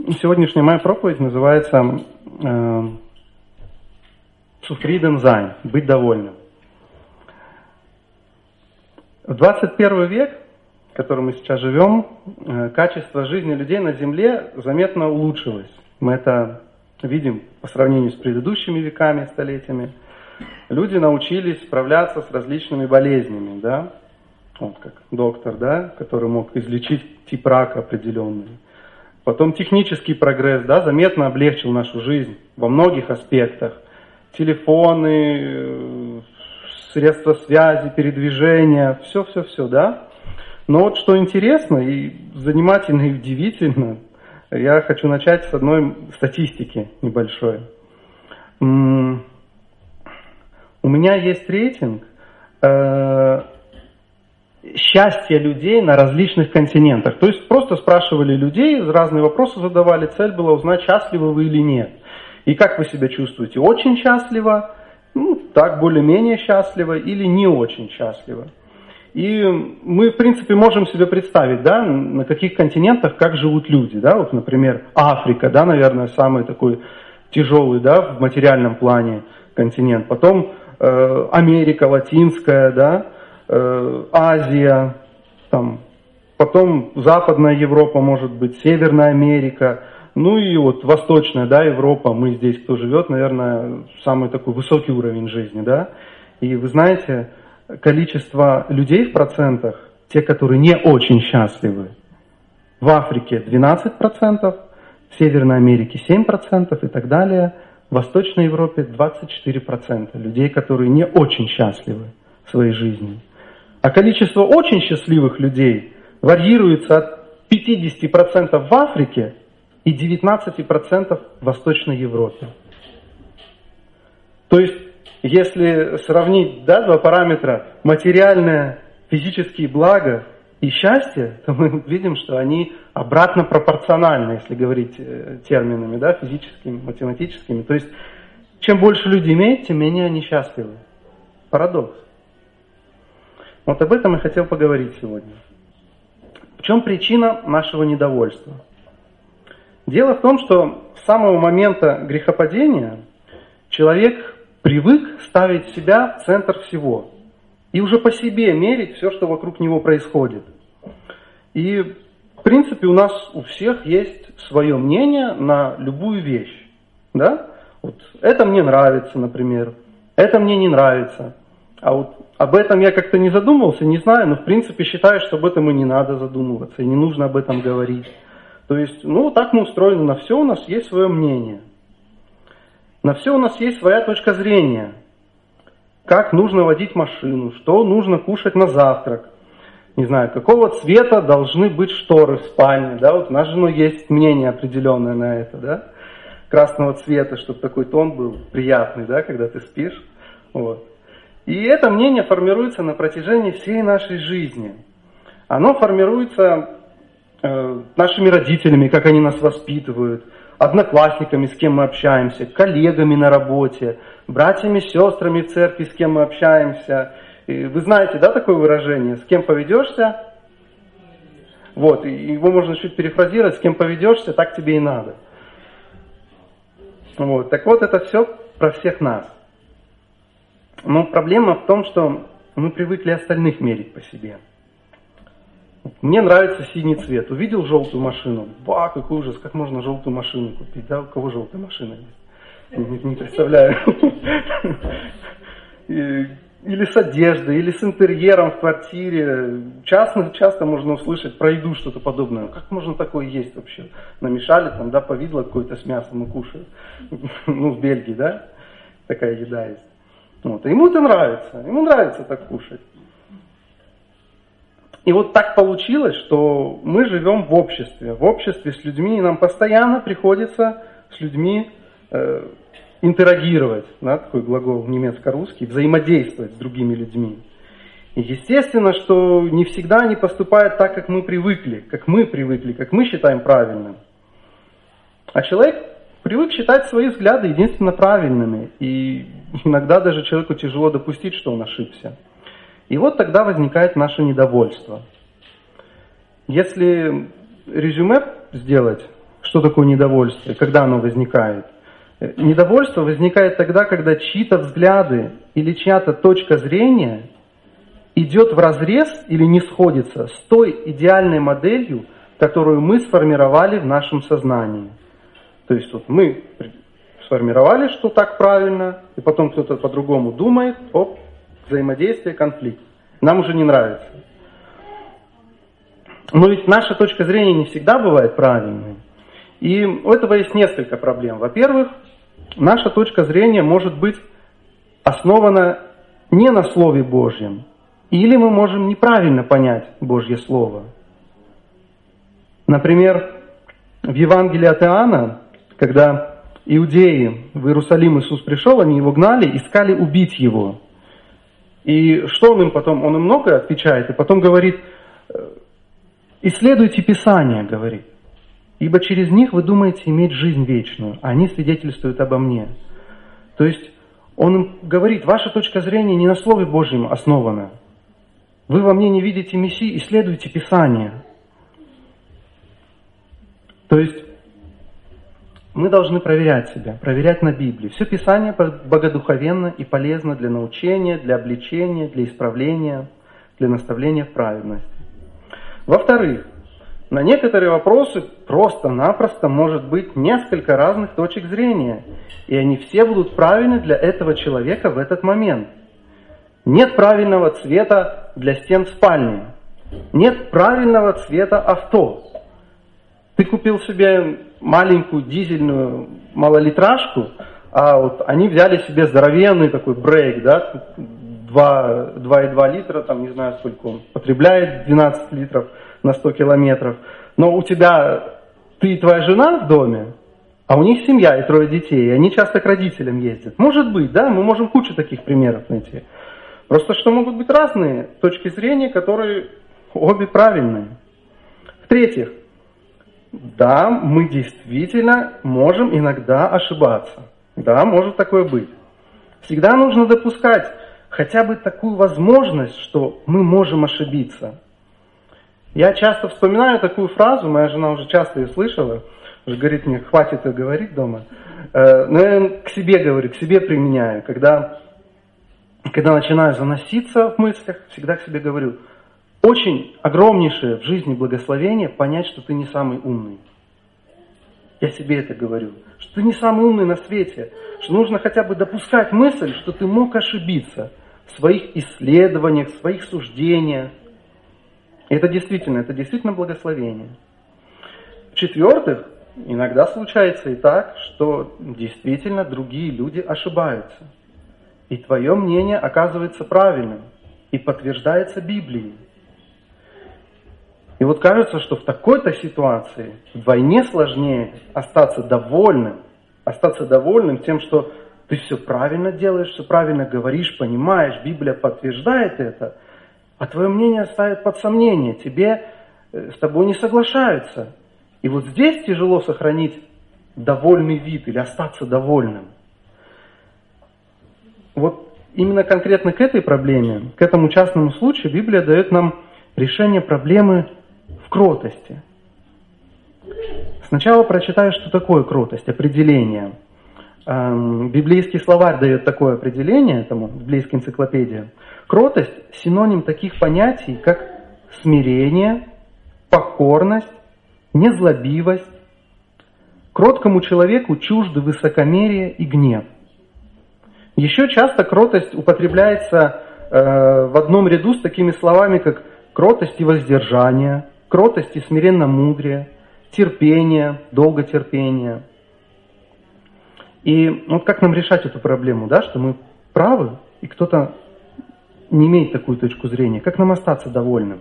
Сегодняшняя моя проповедь называется «Zufrieden sein», «Быть довольным». В 21 век, в котором мы сейчас живем, качество жизни людей на Земле заметно улучшилось. Мы это видим по сравнению с предыдущими веками, столетиями. Люди научились справляться с различными болезнями, да? Вот как доктор, да, который мог излечить тип рака определенный. Потом технический прогресс, да, заметно облегчил нашу жизнь во многих аспектах. Телефоны, средства связи, передвижения, все, да. Но вот что интересно и занимательно и удивительно, я хочу начать с одной статистики небольшой. У меня есть рейтинг счастья людей на различных континентах. То есть просто спрашивали людей, разные вопросы задавали, цель была узнать, счастливы вы или нет. И как вы себя чувствуете? Очень счастливо, так более-менее счастливо или не очень счастливо. И мы, в принципе, можем себе представить, да, на каких континентах как живут люди. Да? Вот, например, Африка, да, наверное, самый такой тяжелый, да, в материальном плане континент. Потом Америка латинская, да, Азия, там, потом Западная Европа, может быть, Северная Америка, ну и вот Восточная, да, Европа, мы здесь, кто живет, наверное, самый такой высокий уровень жизни, да. И вы знаете, количество людей в процентах, те, которые не очень счастливы, в Африке 12%, в Северной Америке 7% и так далее, в Восточной Европе 24% людей, которые не очень счастливы в своей жизни. А количество очень счастливых людей варьируется от 50% в Африке и 19% в Восточной Европе. То есть, если сравнить, да, два параметра, материальное, физические блага и счастье, то мы видим, что они обратно пропорциональны, если говорить терминами, да, физическими, математическими. То есть, чем больше людей имеют, тем менее они счастливы. Парадокс. Вот об этом я хотел поговорить сегодня. В чем причина нашего недовольства? Дело в том, что с самого момента грехопадения человек привык ставить себя в центр всего. И уже по себе мерить все, что вокруг него происходит. И в принципе у нас у всех есть свое мнение на любую вещь. Да? Вот это мне нравится, например. Это мне не нравится. А вот об этом я как-то не задумывался, не знаю, но в принципе считаю, что об этом и не надо задумываться, и не нужно об этом говорить. То есть, так мы устроены, на все у нас есть свое мнение. На все у нас есть своя точка зрения. Как нужно водить машину, что нужно кушать на завтрак. Не знаю, какого цвета должны быть шторы в спальне. Да? Вот у нас с женой есть мнение определенное на это. Да? Красного цвета, чтобы такой тон был приятный, да, когда ты спишь. Вот. И это мнение формируется на протяжении всей нашей жизни. Оно формируется нашими родителями, как они нас воспитывают, одноклассниками, с кем мы общаемся, коллегами на работе, братьями, сестрами в церкви, с кем мы общаемся. И вы знаете, да, такое выражение? С кем поведешься? Вот, и его можно чуть перефразировать: с кем поведешься, так тебе и надо. Вот, так вот, это все про всех нас. Но проблема в том, что мы привыкли остальных мерить по себе. Мне нравится синий цвет. Увидел желтую машину. Ба, какой ужас, как можно желтую машину купить? Да, у кого желтая машина есть? Не представляю. Или с одеждой, или с интерьером в квартире. Часто можно услышать про еду что-то подобное. Как можно такое есть вообще? Намешали там, да, повидло какое-то с мясом и кушают. В Бельгии, да, такая еда есть. Вот. Ему это нравится, ему нравится так кушать. И вот так получилось, что мы живем в обществе с людьми, и нам постоянно приходится с людьми интерагировать, да, такой глагол немецко-русский, взаимодействовать с другими людьми. И естественно, что не всегда они поступают так, как мы привыкли, как мы считаем правильным. А человек привык считать свои взгляды единственно правильными, и иногда даже человеку тяжело допустить, что он ошибся. И вот тогда возникает наше недовольство. Если резюме сделать что такое недовольство и когда оно возникает. Недовольство возникает тогда, когда чьи-то взгляды или чья-то точка зрения идет вразрез или не сходится с той идеальной моделью, которую мы сформировали в нашем сознании. То есть вот мы сформировали, что так правильно, и потом кто-то по-другому думает, взаимодействие, конфликт. Нам уже не нравится. Но ведь наша точка зрения не всегда бывает правильной. И у этого есть несколько проблем. Во-первых, наша точка зрения может быть основана не на Слове Божьем, или мы можем неправильно понять Божье Слово. Например, в Евангелии от Иоанна, когда иудеи в Иерусалим Иисус пришел, они его гнали, искали убить его. И что он им потом? Он им многое отвечает, и потом говорит: исследуйте Писание, говорит, ибо через них вы думаете иметь жизнь вечную, а они свидетельствуют обо мне. То есть он им говорит: ваша точка зрения не на Слове Божьем основана. Вы во мне не видите Мессии, исследуйте Писание. То есть мы должны проверять себя, проверять на Библии. Все Писание богодуховенно и полезно для научения, для обличения, для исправления, для наставления в праведности. Во-вторых, на некоторые вопросы просто-напросто может быть несколько разных точек зрения, и они все будут правильны для этого человека в этот момент. Нет правильного цвета для стен спальни, нет правильного цвета авто. Ты купил себе маленькую дизельную малолитражку, а вот они взяли себе здоровенный такой брейк, да, 2,2 литра, там не знаю сколько он потребляет, 12 литров на 100 километров. Но у тебя, ты и твоя жена в доме, а у них семья и 3 детей, и они часто к родителям ездят. Может быть, да, мы можем кучу таких примеров найти. Просто что могут быть разные точки зрения, которые обе правильные. В-третьих, да, мы действительно можем иногда ошибаться. Да, может такое быть. Всегда нужно допускать хотя бы такую возможность, что мы можем ошибиться. Я часто вспоминаю такую фразу, моя жена уже часто ее слышала, уже говорит мне: хватит ее говорить дома. Но я к себе говорю, к себе применяю. Когда начинаю заноситься в мыслях, всегда к себе говорю: очень огромнейшее в жизни благословение понять, что ты не самый умный. Я себе это говорю, что ты не самый умный на свете, что нужно хотя бы допускать мысль, что ты мог ошибиться в своих исследованиях, в своих суждениях. И это действительно благословение. В-четвертых, иногда случается и так, что действительно другие люди ошибаются. И твое мнение оказывается правильным и подтверждается Библией. И вот кажется, что в такой-то ситуации вдвойне сложнее остаться довольным тем, что ты все правильно делаешь, все правильно говоришь, понимаешь, Библия подтверждает это, а твое мнение ставит под сомнение, с тобой не соглашаются. И вот здесь тяжело сохранить довольный вид или остаться довольным. Вот именно конкретно к этой проблеме, к этому частному случаю Библия дает нам решение проблемы в кротости. Сначала прочитаю, что такое кротость, определение. Библейский словарь дает такое определение, этому библейская энциклопедия. Кротость – синоним таких понятий, как смирение, покорность, незлобивость. Кроткому человеку чужды высокомерие и гнев. Еще часто кротость употребляется в одном ряду с такими словами, как кротость и воздержание, кротость и смиренно-мудрее, терпение, долготерпение. И вот как нам решать эту проблему, да, что мы правы, и кто-то не имеет такую точку зрения? Как нам остаться довольным?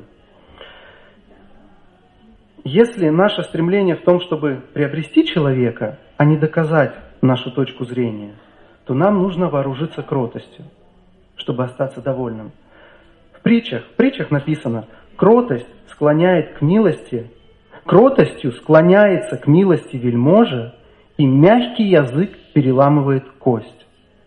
Если наше стремление в том, чтобы приобрести человека, а не доказать нашу точку зрения, то нам нужно вооружиться кротостью, чтобы остаться довольным. В притчах написано: кротость склоняет к милости, кротостью склоняется к милости вельможа, и мягкий язык переламывает кость.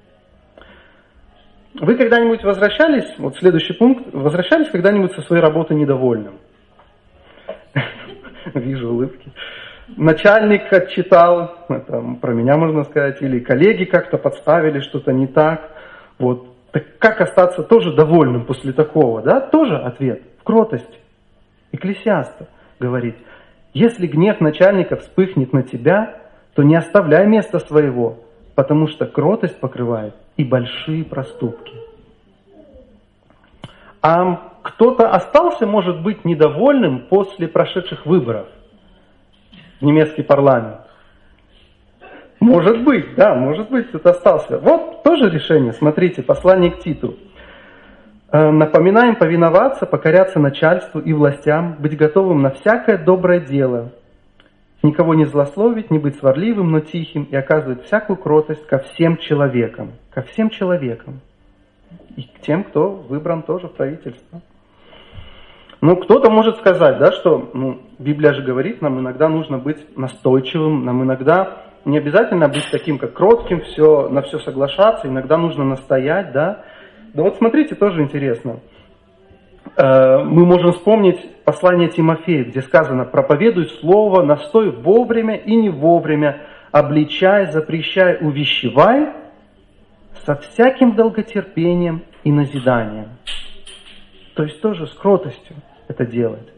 Вы когда-нибудь возвращались, вот следующий пункт, возвращались когда-нибудь со своей работы недовольным? Вижу улыбки. начальник отчитал, это про меня можно сказать, или коллеги как-то подставили, что-то не так. Вот. Так как остаться тоже довольным после такого? Да? Тоже ответ в кротости. Экклесиаста говорит, если гнев начальника вспыхнет на тебя, то не оставляй места своего, потому что кротость покрывает и большие проступки. А кто-то остался, может быть, недовольным после прошедших выборов в немецкий парламент. Может быть, да, может быть, кто-то остался. Вот тоже решение, смотрите, послание к Титу. Напоминаем повиноваться, покоряться начальству и властям, быть готовым на всякое доброе дело, никого не злословить, не быть сварливым, но тихим, и оказывать всякую кротость ко всем человекам. Ко всем человекам. И к тем, кто выбран тоже в правительство. Ну, кто-то может сказать, да, что Библия же говорит, нам иногда нужно быть настойчивым, нам иногда не обязательно быть таким, как кротким, на все соглашаться, иногда нужно настоять, да. Да вот смотрите, тоже интересно. Мы можем вспомнить послание Тимофею, где сказано: «Проповедуй слово, настой вовремя и не вовремя, обличай, запрещай, увещевай со всяким долготерпением и назиданием». То есть тоже с кротостью это делать.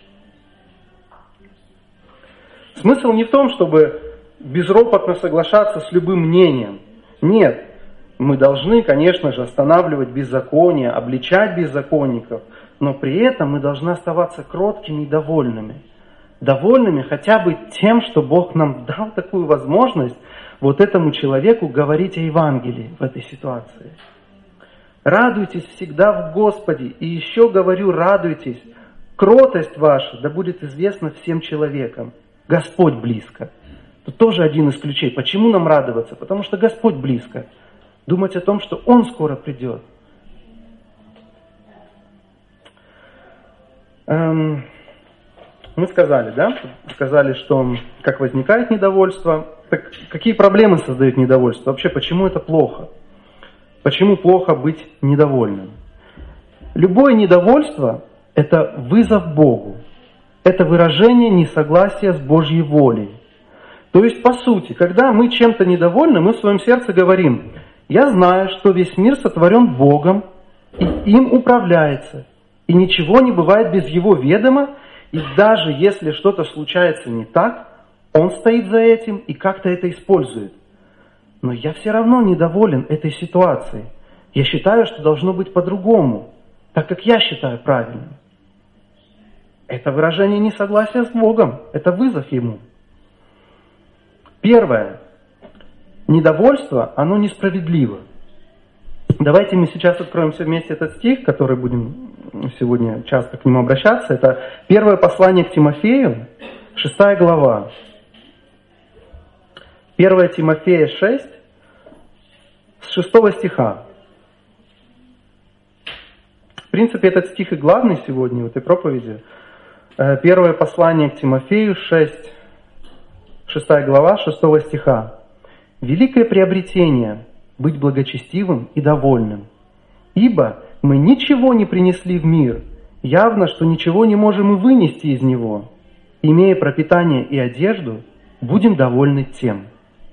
Смысл не в том, чтобы безропотно соглашаться с любым мнением. Нет. Мы должны, конечно же, останавливать беззаконие, обличать беззаконников, но при этом мы должны оставаться кроткими и довольными. Довольными хотя бы тем, что Бог нам дал такую возможность вот этому человеку говорить о Евангелии в этой ситуации. Радуйтесь всегда в Господе, и еще говорю, радуйтесь. Кротость ваша да будет известна всем человекам. Господь близко. Тут тоже один из ключей. Почему нам радоваться? Потому что Господь близко. Думать о том, что Он скоро придет. Мы сказали, да? Сказали, что как возникает недовольство. Так какие проблемы создают недовольство? Вообще, почему это плохо? Почему плохо быть недовольным? Любое недовольство – это вызов Богу. Это выражение несогласия с Божьей волей. То есть, по сути, когда мы чем-то недовольны, мы в своем сердце говорим: «Я знаю, что весь мир сотворен Богом, и им управляется, и ничего не бывает без Его ведома, и даже если что-то случается не так, Он стоит за этим и как-то это использует. Но я все равно недоволен этой ситуацией. Я считаю, что должно быть по-другому, так как я считаю правильным». Это выражение несогласия с Богом, это вызов Ему. Первое. Недовольство, оно несправедливо. Давайте мы сейчас откроем все вместе этот стих, который будем сегодня часто к нему обращаться. Это первое послание к Тимофею, 6 глава. 1 Тимофея 6, с 6 стиха. В принципе, этот стих и главный сегодня в этой проповеди. Первое послание к Тимофею 6 глава, 6 стиха. «Великое приобретение – быть благочестивым и довольным. Ибо мы ничего не принесли в мир, явно, что ничего не можем и вынести из него. Имея пропитание и одежду, будем довольны тем».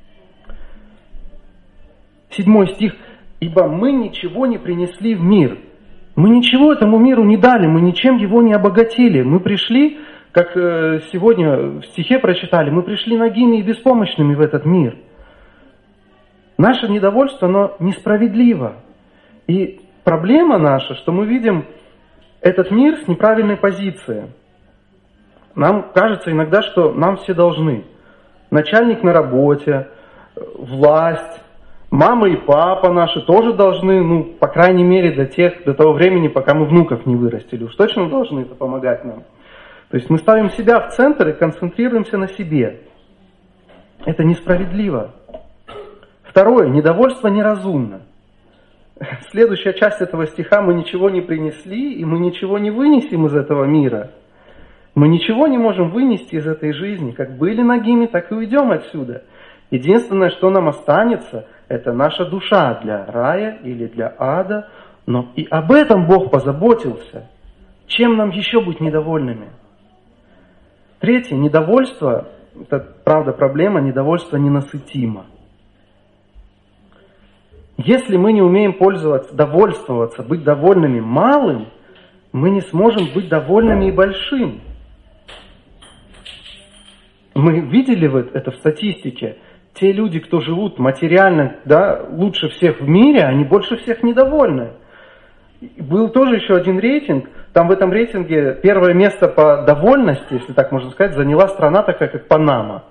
7 стих. «Ибо мы ничего не принесли в мир». Мы ничего этому миру не дали, мы ничем его не обогатили. Мы пришли, как сегодня в стихе прочитали, мы пришли нагими и беспомощными в этот мир. Наше недовольство, оно несправедливо. И проблема наша, что мы видим этот мир с неправильной позиции. Нам кажется иногда, что нам все должны. Начальник на работе, власть, мама и папа наши тоже должны, по крайней мере, до того времени, пока мы внуков не вырастили. Уж точно должны это помогать нам. То есть мы ставим себя в центр и концентрируемся на себе. Это несправедливо. Второе. Недовольство неразумно. Следующая часть этого стиха: мы ничего не принесли, и мы ничего не вынесем из этого мира. Мы ничего не можем вынести из этой жизни. Как были нагими, так и уйдем отсюда. Единственное, что нам останется, это наша душа для рая или для ада. Но и об этом Бог позаботился. Чем нам еще быть недовольными? Третье. Недовольство это правда проблема, недовольство ненасытимо. Если мы не умеем довольствоваться, быть довольными малым, мы не сможем быть довольными и большим. Мы видели это в статистике. Те люди, кто живут материально, да, лучше всех в мире, они больше всех недовольны. Был тоже еще один рейтинг. Там в этом рейтинге первое место по довольности, если так можно сказать, заняла страна такая, как Панама.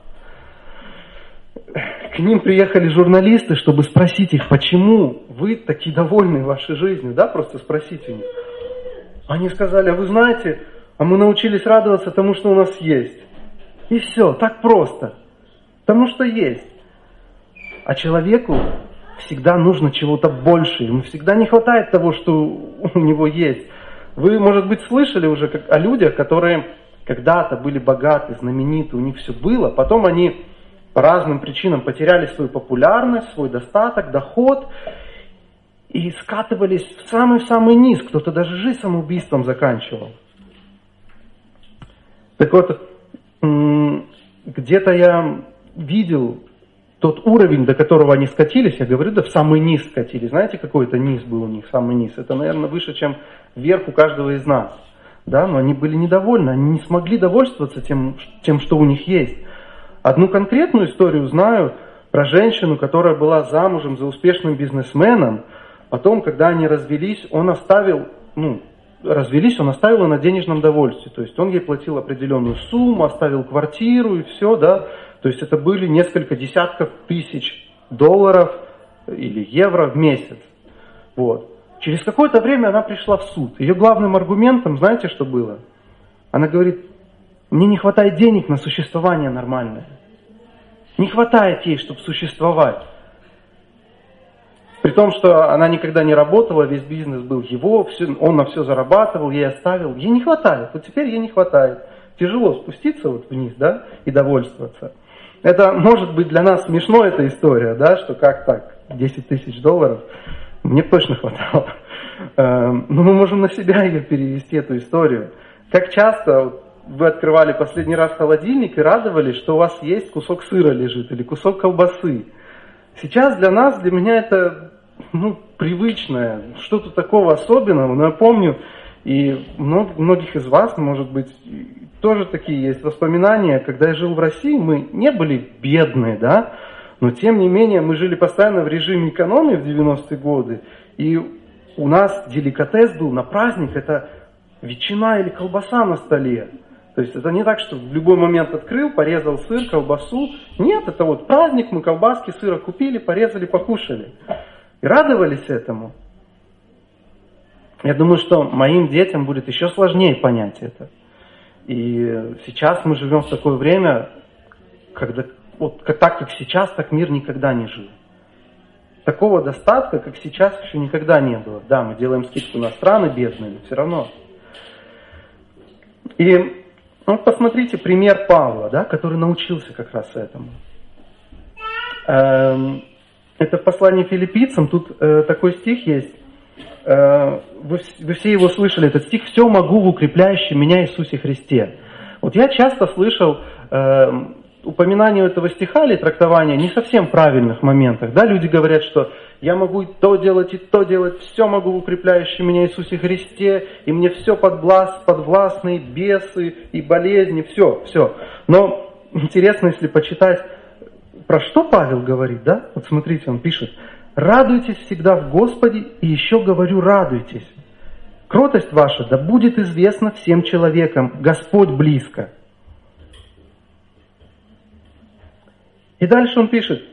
К ним приехали журналисты, чтобы спросить их, почему вы такие довольны вашей жизнью, да, просто спросить у них. Они сказали, а вы знаете, а мы научились радоваться тому, что у нас есть. И все, так просто. Тому, что есть. А человеку всегда нужно чего-то больше. Ему всегда не хватает того, что у него есть. Вы, может быть, слышали уже о людях, которые когда-то были богаты, знамениты, у них все было. Потом они по разным причинам потеряли свою популярность, свой достаток, доход. И скатывались в самый-самый низ. Кто-то даже жизнь самоубийством заканчивал. Так вот, где-то я видел тот уровень, до которого они скатились, я говорю, да в самый низ скатились. Знаете, какой это низ был у них, самый низ? Это, наверное, выше, чем вверх у каждого из нас. Да? Но они были недовольны, они не смогли довольствоваться тем, что у них есть. Одну конкретную историю знаю про женщину, которая была замужем за успешным бизнесменом. Потом, когда они развелись, он оставил на денежном довольстве. То есть он ей платил определенную сумму, оставил квартиру и все, да. То есть это были несколько десятков тысяч долларов или евро в месяц. Вот. Через какое-то время она пришла в суд. Ее главным аргументом, знаете, что было? Она говорит, мне не хватает денег на существование нормальное. Не хватает ей, чтобы существовать. При том, что она никогда не работала, весь бизнес был его, он на все зарабатывал, ей оставил. Ей не хватает, вот теперь ей не хватает. Тяжело спуститься вот вниз, да, и довольствоваться. Это может быть для нас смешно, эта история, да, что как так, 10 тысяч долларов, мне точно хватало. Но мы можем на себя ее перевести, эту историю. Как часто вы открывали последний раз холодильник и радовались, что у вас есть кусок сыра лежит или кусок колбасы. Сейчас для меня это привычное, что-то такого особенного. Но я помню, и многих из вас, может быть, тоже такие есть воспоминания, когда я жил в России, мы не были бедные, да, но тем не менее мы жили постоянно в режиме экономии в 90-е годы, и у нас деликатес был на праздник, это ветчина или колбаса на столе. То есть это не так, что в любой момент открыл, порезал сыр, колбасу. Нет, это вот праздник, мы колбаски, сыра купили, порезали, покушали. И радовались этому. Я думаю, что моим детям будет еще сложнее понять это. И сейчас мы живем в такое время, когда вот так, как сейчас, так мир никогда не жил. Такого достатка, как сейчас, еще никогда не было. Да, мы делаем скидку на страны бедные, но все равно. И посмотрите пример Павла, да, который научился как раз этому. Это в послании филиппийцам, тут такой стих есть. Вы все его слышали, этот стих «Все могу в укрепляющем меня Иисусе Христе». Вот я часто слышал упоминание этого стиха или трактование не совсем в правильных моментах. Да? Люди говорят, что я могу и то делать, все могу в укрепляющем меня Иисусе Христе, и мне все подвластны, бесы и болезни, все. Но интересно, если почитать, про что Павел говорит, да? Вот смотрите, он пишет: «Радуйтесь всегда в Господе, и еще говорю, радуйтесь. Кротость ваша да будет известна всем человекам, Господь близко». И дальше он пишет: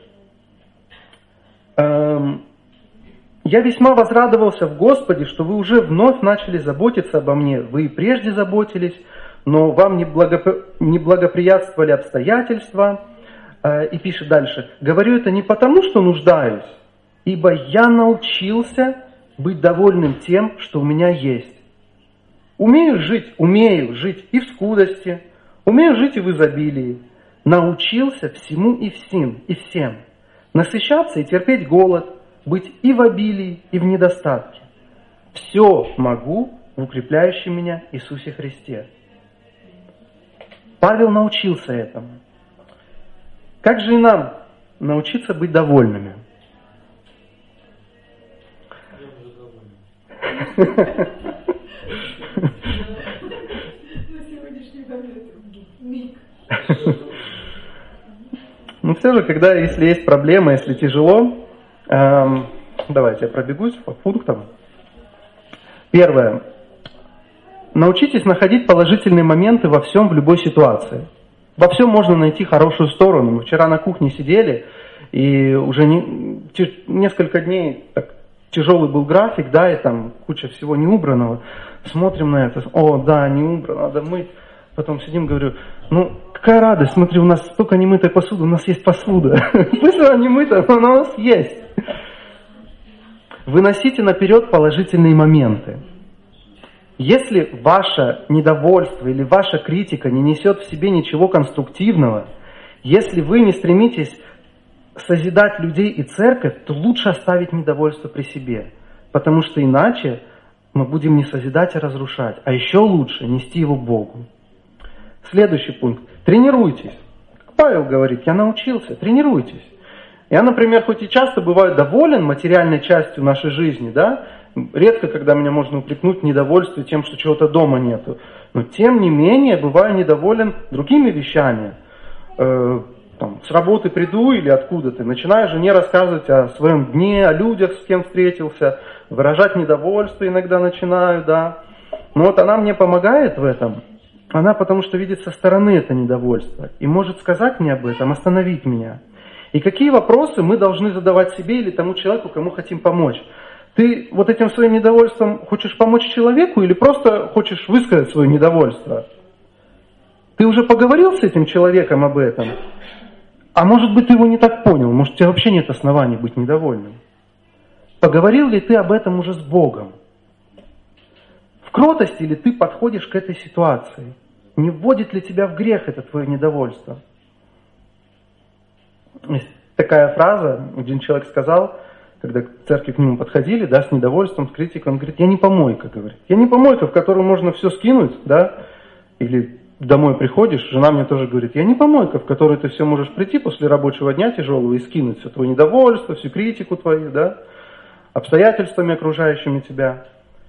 «Я весьма возрадовался в Господе, что вы уже вновь начали заботиться обо мне. Вы и прежде заботились, но вам не благоприятствовали обстоятельства». И пишет дальше: «Говорю это не потому, что нуждаюсь, ибо я научился быть довольным тем, что у меня есть. Умею жить и в скудости, умею жить и в изобилии. Научился всему и всем, насыщаться и терпеть голод, быть и в обилии, и в недостатке. Все могу в укрепляющем меня Иисусе Христе». Павел научился этому. Как же и нам научиться быть довольными? Но все же, если есть проблема, если тяжело, давайте я пробегусь по пунктам. Первое. Научитесь находить положительные моменты во всем, в любой ситуации. Во всем можно найти хорошую сторону. Мы вчера на кухне сидели, и уже несколько дней так, тяжелый был график, да, и там куча всего неубранного. Смотрим на это, не убрано, надо мыть. Потом сидим, говорю, какая радость, смотри, у нас столько немытой посуды, у нас есть посуда. Пусть она не мыта, но она у нас есть. Выносите наперед положительные моменты. Если ваше недовольство или ваша критика не несет в себе ничего конструктивного, если вы не стремитесь созидать людей и церковь, то лучше оставить недовольство при себе. Потому что иначе мы будем не созидать, а разрушать. А еще лучше нести его Богу. Следующий пункт. Тренируйтесь. Как Павел говорит, я научился, тренируйтесь. Я, например, хоть и часто бываю доволен материальной частью нашей жизни, да, редко, когда меня можно упрекнуть в недовольстве тем, что чего-то дома нету, но тем не менее бываю недоволен другими вещами. С работы приду или откуда-то, начинаю жене рассказывать о своем дне, о людях, с кем встретился, выражать недовольство иногда начинаю, да. Но вот она мне помогает в этом. Она потому что видит со стороны это недовольство и может сказать мне об этом, остановить меня. И какие вопросы мы должны задавать себе или тому человеку, кому хотим помочь? Ты вот этим своим недовольством хочешь помочь человеку или просто хочешь высказать свое недовольство? Ты уже поговорил с этим человеком об этом? А может быть, ты его не так понял, может, у тебя вообще нет оснований быть недовольным? Поговорил ли ты об этом уже с Богом? В кротости ли ты подходишь к этой ситуации? Не вводит ли тебя в грех это твое недовольство? Есть такая фраза, один человек сказал, когда к церкви к нему подходили, да, с недовольством, с критикой, он говорит, я не помойка, говорит. Я не помойка, в которую можно все скинуть, да, или домой приходишь, жена мне тоже говорит, я не помойка, в которую ты все можешь прийти после рабочего дня тяжелого и скинуть все твое недовольство, всю критику твою, да, обстоятельствами окружающими тебя.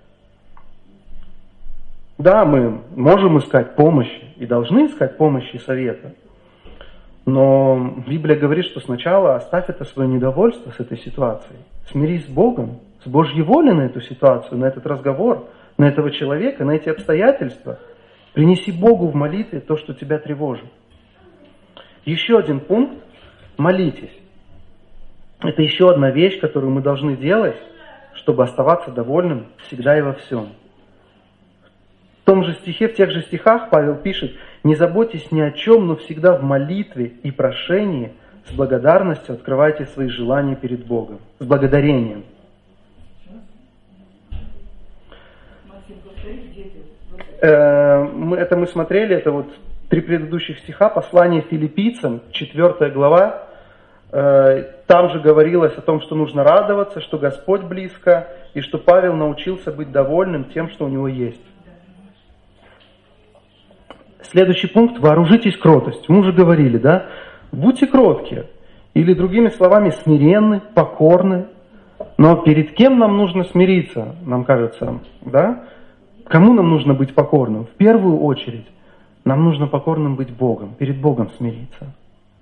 Да, мы можем искать помощи и должны искать помощи и совета. Но Библия говорит, что сначала оставь это свое недовольство с этой ситуацией. Смирись с Богом, с Божьей волей на эту ситуацию, на этот разговор, на этого человека, на эти обстоятельства. Принеси Богу в молитве то, что тебя тревожит. Еще один пункт. Молитесь. Это еще одна вещь, которую мы должны делать, чтобы оставаться довольным всегда и во всем. В том же стихе, в тех же стихах Павел пишет, «Не заботьтесь ни о чем, но всегда в молитве и прошении с благодарностью открывайте свои желания перед Богом». С благодарением. Это мы смотрели, это вот 3 предыдущих стиха, послание филиппийцам, 4 глава. Там же говорилось о том, что нужно радоваться, что Господь близко, и что Павел научился быть довольным тем, что у него есть. Следующий пункт – вооружитесь кротостью. Мы уже говорили, да? Будьте кроткие. Или, другими словами, смиренны, покорны. Но перед кем нам нужно смириться, нам кажется, да? Кому нам нужно быть покорным? В первую очередь нам нужно покорным быть Богом, перед Богом смириться.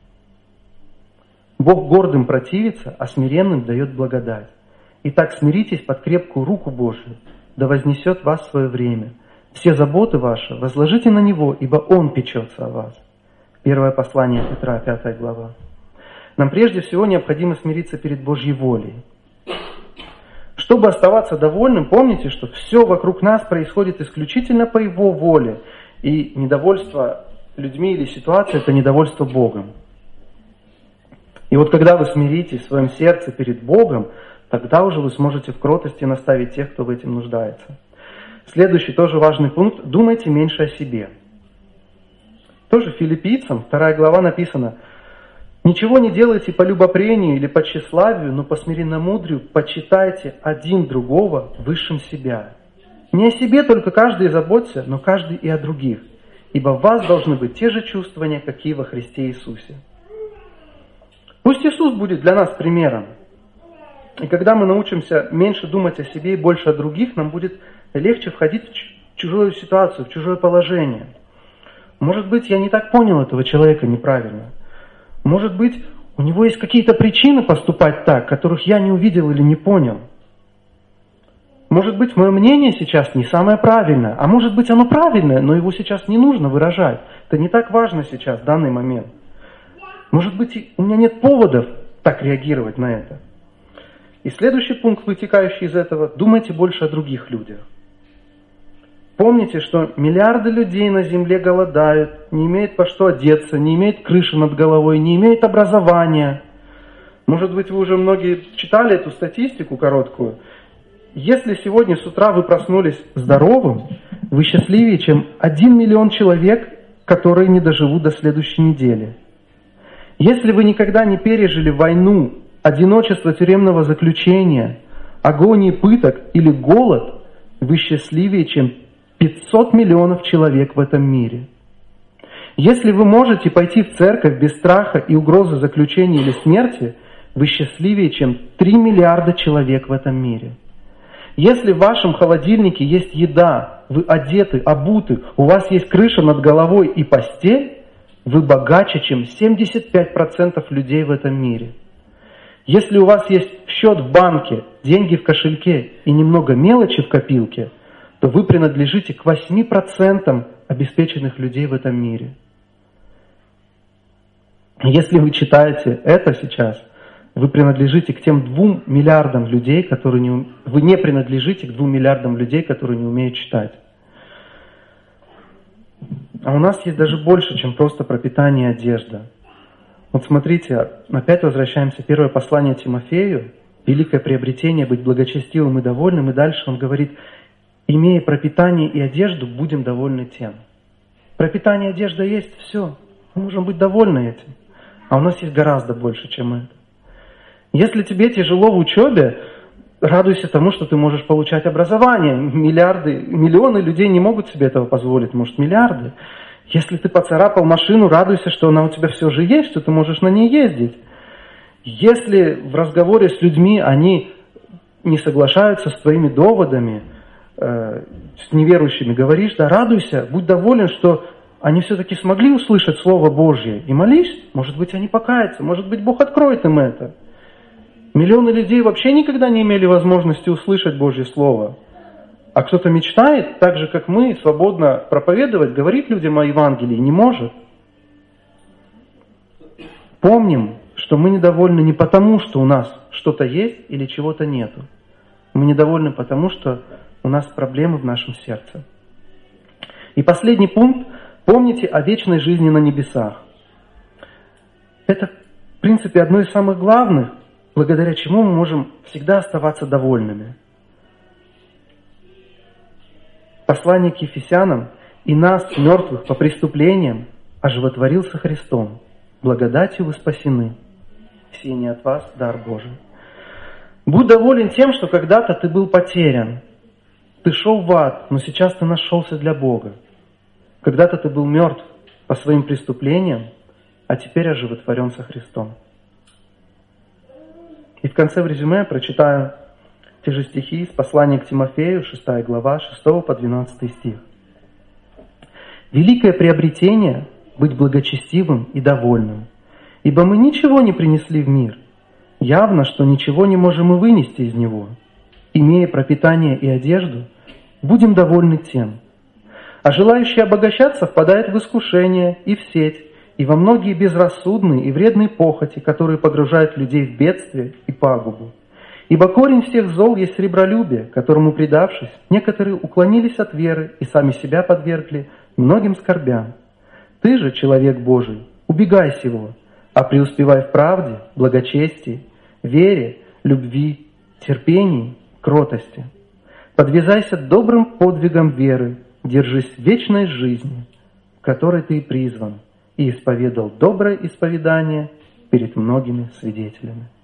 Бог гордым противится, а смиренным дает благодать. Итак, смиритесь под крепкую руку Божию, да вознесет вас в свое время. Все заботы ваши возложите на Него, ибо Он печется о вас. Первое послание Петра, 5 глава. Нам прежде всего необходимо смириться перед Божьей волей. Чтобы оставаться довольным, помните, что все вокруг нас происходит исключительно по Его воле. И недовольство людьми или ситуацией – это недовольство Богом. И вот когда вы смиритесь в своем сердце перед Богом, тогда уже вы сможете в кротости наставить тех, кто в этом нуждается. Следующий тоже важный пункт – думайте меньше о себе. Тоже филиппийцам, 2 глава написано: «Ничего не делайте по любопрению или по тщеславию, но по смиренномудрию почитайте один другого высшим себя. Не о себе только каждый заботься, но каждый и о других, ибо в вас должны быть те же чувствования, какие во Христе Иисусе». Пусть Иисус будет для нас примером. И когда мы научимся меньше думать о себе и больше о других, нам будет легче входить в чужую ситуацию, в чужое положение. Может быть, я не так понял этого человека неправильно. Может быть, у него есть какие-то причины поступать так, которых я не увидел или не понял. Может быть, мое мнение сейчас не самое правильное, а может быть, оно правильное, но его сейчас не нужно выражать. Это не так важно сейчас, в данный момент. Может быть, у меня нет поводов так реагировать на это. И следующий пункт, вытекающий из этого, думайте больше о других людях. Помните, что миллиарды людей на земле голодают, не имеют по что одеться, не имеют крыши над головой, не имеют образования. Может быть, вы уже многие читали эту статистику короткую. Если сегодня с утра вы проснулись здоровым, вы счастливее, чем 1 миллион человек, которые не доживут до следующей недели. Если вы никогда не пережили войну, одиночество тюремного заключения, агонии пыток или голод, вы счастливее, чем 500 миллионов человек в этом мире. Если вы можете пойти в церковь без страха и угрозы заключения или смерти, вы счастливее, чем 3 миллиарда человек в этом мире. Если в вашем холодильнике есть еда, вы одеты, обуты, у вас есть крыша над головой и постель, вы богаче, чем 75% людей в этом мире. Если у вас есть счет в банке, деньги в кошельке и немного мелочи в копилке, то вы принадлежите к 8% обеспеченных людей в этом мире. Если вы читаете это сейчас, вы принадлежите к тем 2 миллиардам людей, которые вы не принадлежите к 2 миллиардам людей, которые не умеют читать. А у нас есть даже больше, чем просто пропитание и одежда. Вот смотрите, опять возвращаемся. Первое послание Тимофею. Великое приобретение быть благочестивым и довольным. И дальше он говорит, имея пропитание и одежду, будем довольны тем. Пропитание и одежда есть, все. Мы можем быть довольны этим. А у нас есть гораздо больше, чем это. Если тебе тяжело в учебе, радуйся тому, что ты можешь получать образование. Миллионы людей не могут себе этого позволить, может, миллиарды. Если ты поцарапал машину, радуйся, что она у тебя все же есть, что ты можешь на ней ездить. Если в разговоре с людьми они не соглашаются с твоими доводами, с неверующими говоришь, да, радуйся, будь доволен, что они все-таки смогли услышать Слово Божье. И молись, может быть, они покаятся, может быть, Бог откроет им это. Миллионы людей вообще никогда не имели возможности услышать Божье Слово. А кто-то мечтает, так же, как мы, свободно проповедовать, говорить людям о Евангелии, не может. Помним, что мы недовольны не потому, что у нас что-то есть или чего-то нету. Мы недовольны потому, что у нас проблемы в нашем сердце. И последний пункт. Помните о вечной жизни на небесах. Это, в принципе, одно из самых главных, благодаря чему мы можем всегда оставаться довольными. Послание к Ефесянам: «И нас, мертвых по преступлениям, оживотворился Христом. Благодатью вы спасены. Сие не от вас, дар Божий». Будь доволен тем, что когда-то ты был потерян. Ты шел в ад, но сейчас ты нашелся для Бога. Когда-то ты был мертв по своим преступлениям, а теперь оживотворен со Христом. И в конце в резюме прочитаю те же стихи из послания к Тимофею, 6 глава, 6 по 12 стих. «Великое приобретение – быть благочестивым и довольным, ибо мы ничего не принесли в мир. Явно, что ничего не можем и вынести из него. Имея пропитание и одежду, будем довольны тем. А желающий обогащаться впадает в искушение и в сеть, и во многие безрассудные и вредные похоти, которые погружают людей в бедствие и пагубу. Ибо корень всех зол есть сребролюбие, которому предавшись, некоторые уклонились от веры и сами себя подвергли многим скорбям. Ты же, человек Божий, убегай сего, а преуспевай в правде, благочестии, вере, любви, терпении, кротости. Подвязайся добрым подвигом веры, держись вечной жизни, в которой ты и призван, и исповедал доброе исповедание перед многими свидетелями».